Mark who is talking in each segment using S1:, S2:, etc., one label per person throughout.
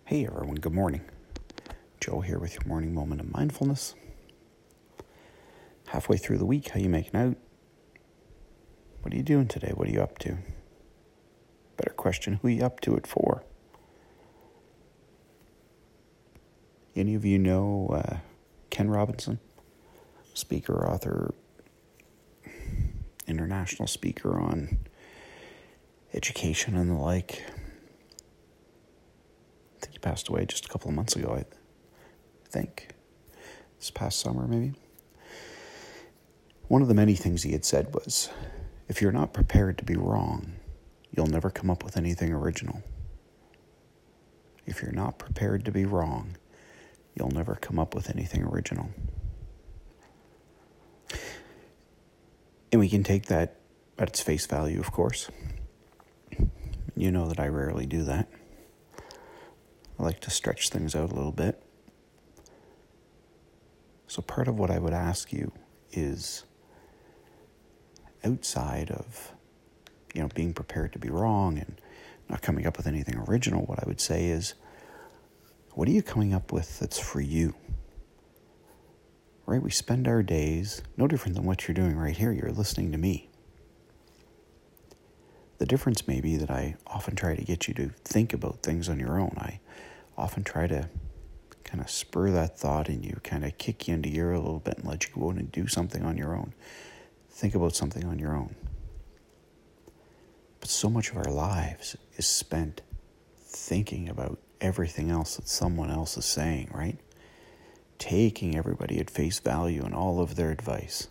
S1: Hey everyone, good morning. Joe here with your morning moment of mindfulness. Halfway through the week, how you making out? What are you doing today? What are you up to? Better question, who are you up to it for? Any of you know Ken Robinson? Speaker, author, international speaker on education and the like. I think he passed away just a couple of months ago, I think. This past summer, maybe. One of the many things he had said was, if you're not prepared to be wrong, you'll never come up with anything original. If you're not prepared to be wrong, you'll never come up with anything original. And we can take that at its face value, of course. You know that I rarely do that. I like to stretch things out a little bit. So part of what I would ask you is, outside of, being prepared to be wrong and not coming up with anything original, what I would say is, what are you coming up with that's for you? Right? We spend our days, no different than what you're doing right here. You're listening to me. The difference may be that I often try to get you to think about things on your own. I often try to kind of spur that thought in you, kind of kick you into gear a little bit and let you go out and do something on your own. Think about something on your own. But so much of our lives is spent thinking about everything else that someone else is saying, right? Taking everybody at face value and all of their advice.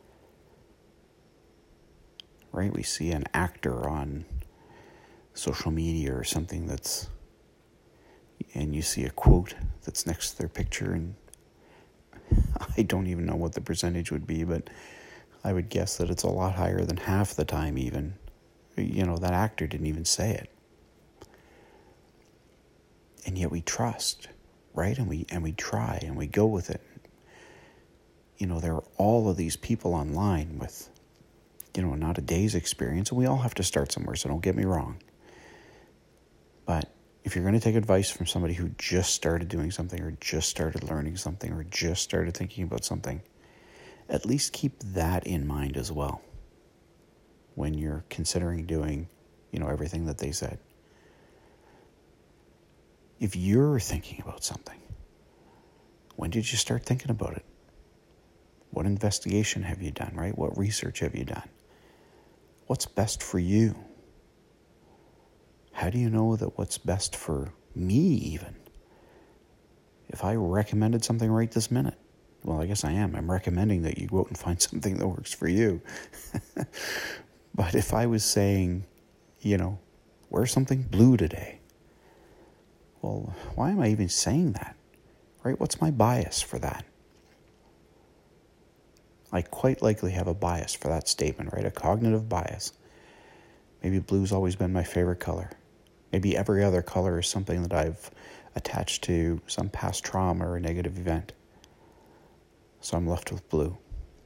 S1: Right? We see an actor on social media or something and you see a quote that's next to their picture, and I don't even know what the percentage would be, but I would guess that it's a lot higher than half the time even. That actor didn't even say it. And yet we trust, right? And we try and we go with it. There are all of these people online with, not a day's experience, and we all have to start somewhere, so don't get me wrong. But if you're going to take advice from somebody who just started doing something or just started learning something or just started thinking about something, at least keep that in mind as well when you're considering doing, everything that they said. If you're thinking about something, when did you start thinking about it? What investigation have you done, right? What research have you done? What's best for you? How do you know that what's best for me even? If I recommended something right this minute, well, I guess I am. I'm recommending that you go out and find something that works for you. But if I was saying, wear something blue today, well, why am I even saying that? Right? What's my bias for that? I quite likely have a bias for that statement, right? A cognitive bias. Maybe blue's always been my favorite color. Maybe every other color is something that I've attached to some past trauma or a negative event. So I'm left with blue.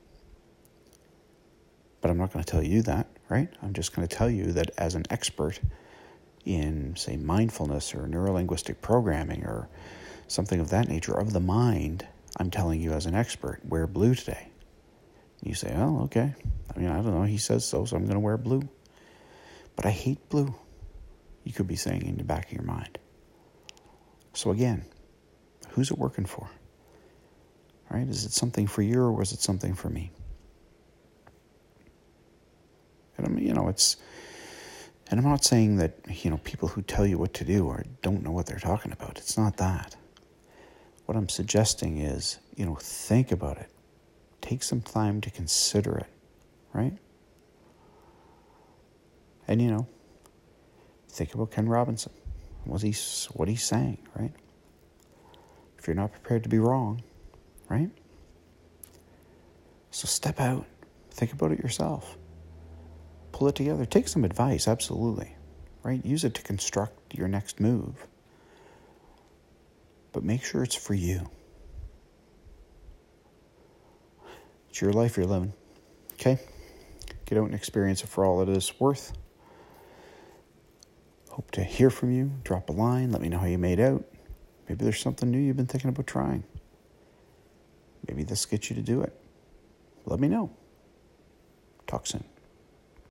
S1: But I'm not going to tell you that, right? I'm just going to tell you that as an expert in, say, mindfulness or neurolinguistic programming or something of that nature of the mind, I'm telling you as an expert, wear blue today. You say, oh, okay. I don't know. He says so I'm going to wear blue. But I hate blue. You could be saying in the back of your mind. So again, who's it working for? Right? Is it something for you or was it something for me? And I'm not saying that, people who tell you what to do or don't know what they're talking about. It's not that. What I'm suggesting is, think about it. Take some time to consider it, right? And, think about Ken Robinson. What he's saying, right? If you're not prepared to be wrong, right? So step out. Think about it yourself. Pull it together. Take some advice, absolutely, right? Use it to construct your next move. But make sure it's for you. It's your life you're living, okay? Get out and experience it for all it is worth. Hope to hear from you. Drop a line. Let me know how you made out. Maybe there's something new you've been thinking about trying. Maybe this gets you to do it. Let me know. Talk soon.